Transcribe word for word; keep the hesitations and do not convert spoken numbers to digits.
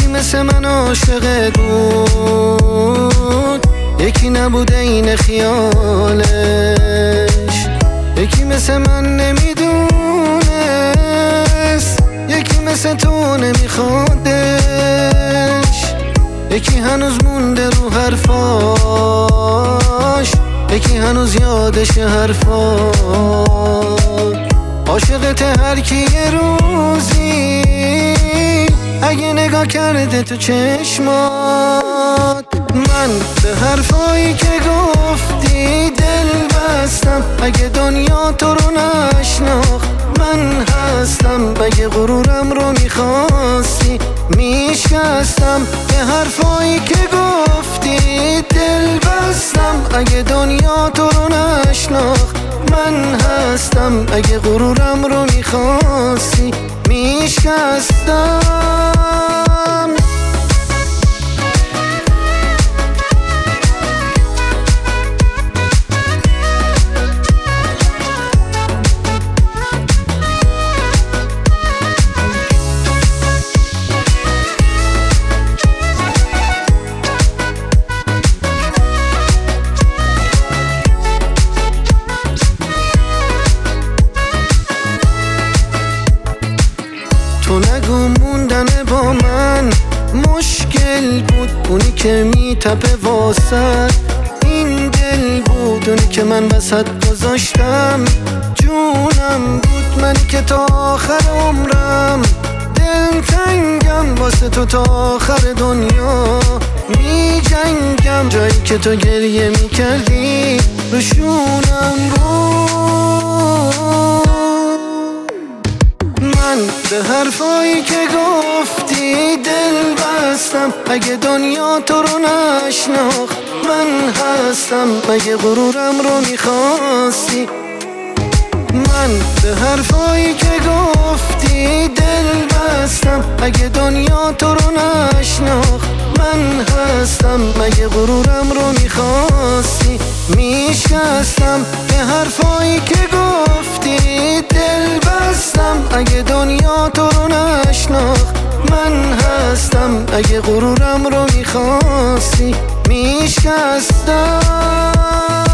مثل من عاشقت بود، یکی نبوده این خیالش، یکی مثل من نمیدونست، یکی مثل تو نمیخوادش، یکی هنوز مونده رو حرفاش، یکی هنوز یادش حرفاش. عاشقت هر کی یه روزی اگه نگاه کرده تو چشمات، من به حرفایی که گفتی دل بستم. اگه دنیا تو رو نشناخت من هستم، اگه غرورم رو میخواستی میشکستم. به حرفایی که گفتی دل بستم. اگه دنیا تو رو نشناخت من هستم، اگه غرورم رو میخواستی میشکستم. تو نگو موندن با من مشکل بود، اونی که میتپه واسد این دل بود، اونی که من وسط گذاشتم جونم بود. منی که تا آخر عمرم دل تنگم واسه تو، تا آخر دنیا می جنگم. جایی که تو گریه میکردی روشونم بود. من به حرفایی که گفتی دل بستم. اگه دنیا تو رو نشناخت من هستم، اگه غرورم رو میخواستی. من به حرفایی که گفتی دل بستم. اگه دنیا تو رو نشناخت من هستم، اگه غرورم رو میخواستی میشکستم. به حرفایی که گفتی دل بستم. اگه دنیا تو رو نشناخت من هستم، اگه غرورم رو میخواستی میشکستم.